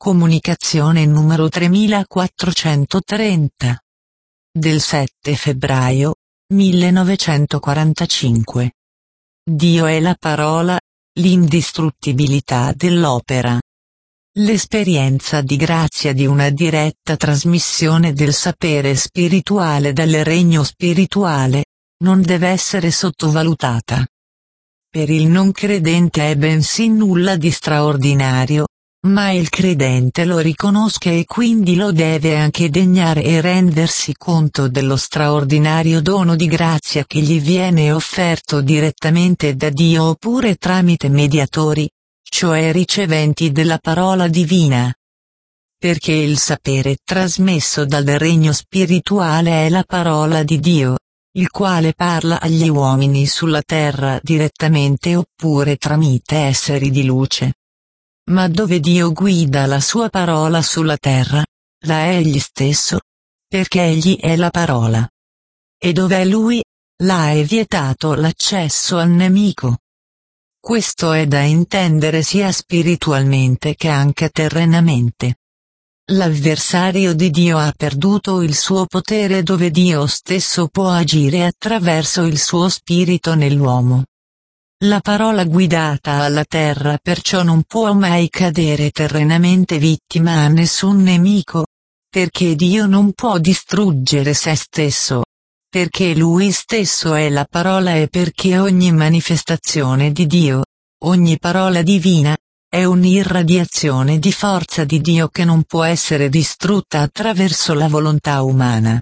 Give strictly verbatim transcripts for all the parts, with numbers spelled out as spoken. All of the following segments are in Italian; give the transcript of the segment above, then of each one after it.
Comunicazione numero tremilaquattrocentotrenta. Del sette febbraio millenovecentoquarantacinque. Dio è la parola, l'indistruttibilità dell'opera. L'esperienza di grazia di una diretta trasmissione del sapere spirituale dal regno spirituale, non deve essere sottovalutata. Per il non credente è bensì nulla di straordinario, ma il credente lo riconosca e quindi lo deve anche degnare e rendersi conto dello straordinario dono di grazia che gli viene offerto direttamente da Dio oppure tramite mediatori, cioè riceventi della parola divina. Perché il sapere trasmesso dal regno spirituale è la parola di Dio, il quale parla agli uomini sulla terra direttamente oppure tramite esseri di luce. Ma dove Dio guida la sua parola sulla terra, là è Egli stesso, perché Egli è la parola. E dove è Lui, là è vietato l'accesso al nemico. Questo è da intendere sia spiritualmente che anche terrenamente. L'avversario di Dio ha perduto il suo potere dove Dio stesso può agire attraverso il suo spirito nell'uomo. La parola guidata alla terra perciò non può mai cadere terrenamente vittima a nessun nemico, perché Dio non può distruggere se stesso, perché Lui stesso è la parola e perché ogni manifestazione di Dio, ogni parola divina, è un'irradiazione di forza di Dio che non può essere distrutta attraverso la volontà umana.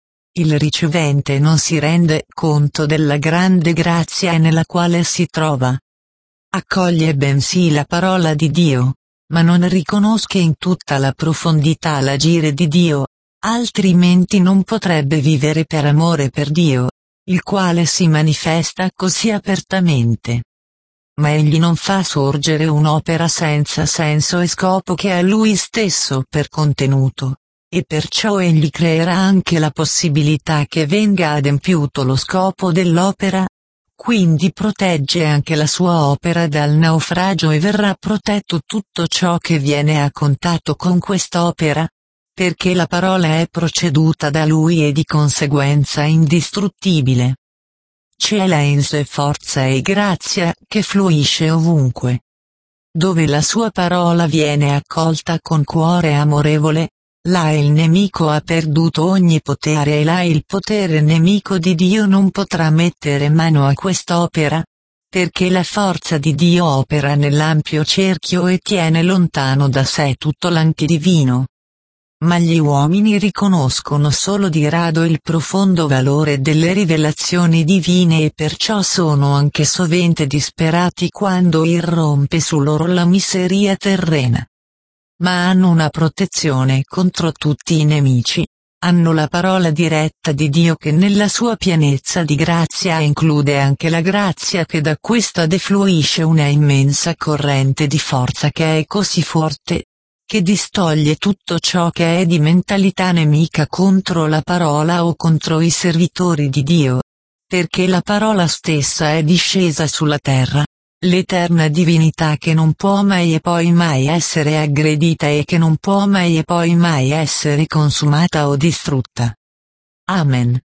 Il ricevente non si rende conto della grande grazia nella quale si trova. Accoglie bensì la parola di Dio, ma non riconosce in tutta la profondità l'agire di Dio, altrimenti non potrebbe vivere per amore per Dio, il quale si manifesta così apertamente. Ma egli non fa sorgere un'opera senza senso e scopo che ha Lui stesso per contenuto. E perciò egli creerà anche la possibilità che venga adempiuto lo scopo dell'opera, quindi protegge anche la sua opera dal naufragio e verrà protetto tutto ciò che viene a contatto con quest'opera, perché la parola è proceduta da lui e di conseguenza indistruttibile. Cela in sé forza e grazia che fluisce ovunque. Dove la sua parola viene accolta con cuore amorevole, là il nemico ha perduto ogni potere e là il potere nemico di Dio non potrà mettere mano a quest'opera, perché la forza di Dio opera nell'ampio cerchio e tiene lontano da sé tutto l'antidivino. Ma gli uomini riconoscono solo di rado il profondo valore delle rivelazioni divine e perciò sono anche sovente disperati quando irrompe su loro la miseria terrena. Ma hanno una protezione contro tutti i nemici, hanno la parola diretta di Dio che nella sua pienezza di grazia include anche la grazia che da questa defluisce una immensa corrente di forza che è così forte, che distoglie tutto ciò che è di mentalità nemica contro la parola o contro i servitori di Dio, perché la parola stessa è discesa sulla terra. L'eterna divinità che non può mai e poi mai essere aggredita e che non può mai e poi mai essere consumata o distrutta. Amen.